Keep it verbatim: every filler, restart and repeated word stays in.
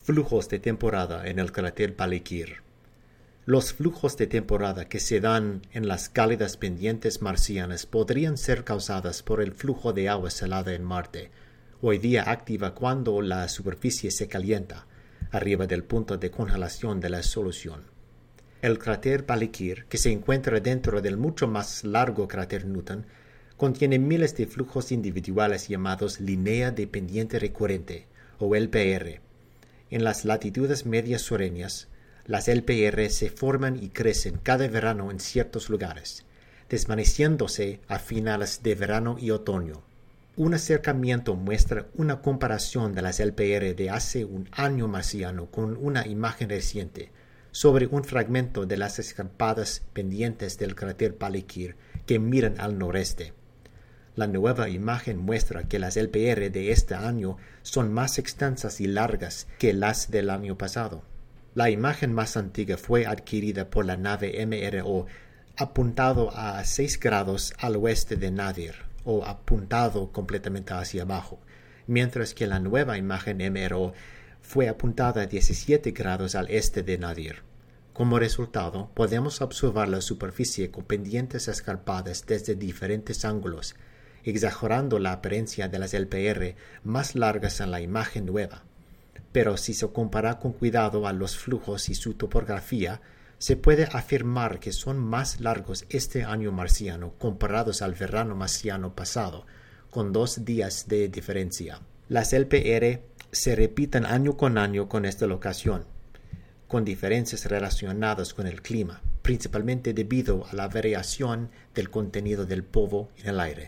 Flujos de temporada en el cráter Palikir. Los flujos de temporada que se dan en las cálidas pendientes marcianas podrían ser causadas por el flujo de agua salada en Marte, hoy día activa cuando la superficie se calienta, arriba del punto de congelación de la solución. El cráter Palikir, que se encuentra dentro del mucho más largo cráter Newton, contiene miles de flujos individuales llamados línea de pendiente recurrente, o L P R. En las latitudes medias sureñas, las L P R se forman y crecen cada verano en ciertos lugares, desvaneciéndose a finales de verano y otoño. Un acercamiento muestra una comparación de las L P R de hace un año marciano con una imagen reciente sobre un fragmento de las escarpadas pendientes del cráter Palikir que miran al noreste. La nueva imagen muestra que las L P R de este año son más extensas y largas que las del año pasado. La imagen más antigua fue adquirida por la nave M R O apuntado a seis grados al oeste de Nadir, o apuntado completamente hacia abajo, mientras que la nueva imagen M R O fue apuntada a diecisiete grados al este de Nadir. Como resultado, podemos observar la superficie con pendientes escarpadas desde diferentes ángulos, exagerando la apariencia de las L P R más largas en la imagen nueva. Pero si se compara con cuidado a los flujos y su topografía, se puede afirmar que son más largos este año marciano comparados al verano marciano pasado, con dos días de diferencia. Las L P R se repiten año con año con esta locación, con diferencias relacionadas con el clima, principalmente debido a la variación del contenido del polvo en el aire.